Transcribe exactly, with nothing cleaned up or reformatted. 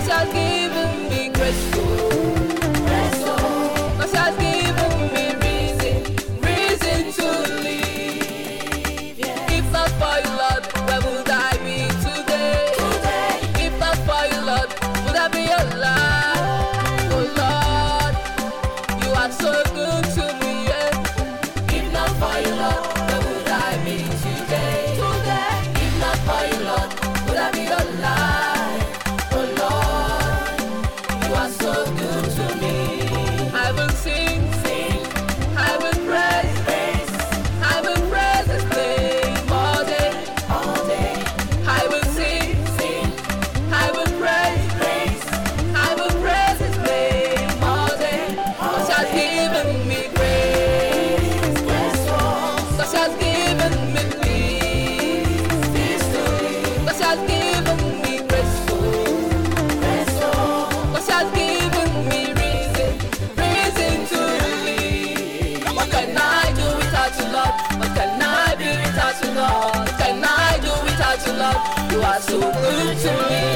Cause has given me grace, grace, cause has given me reason, reason to live. Yeah. If not for you, Lord, where would I be today? Today. If not for you, Lord, would I be alive? Oh Lord, you are so good to me. Yeah. If not for you, Lord, where would I be today? Today. If not for you, Lord, would I be alive? Oh Lord, you are so good to me. I will sing, sing, I will praise, praise, I will praise His name all day, all day. I will sing, sing, I will praise, praise, I will praise His name all day. Cause He has given me grace, cause He has given me peace, cause He has given me grace, cause He has given me reason, reason to live. What can I do without you, Lord? What can I be without you, Lord? What can I do without you, Lord? You are so good to me.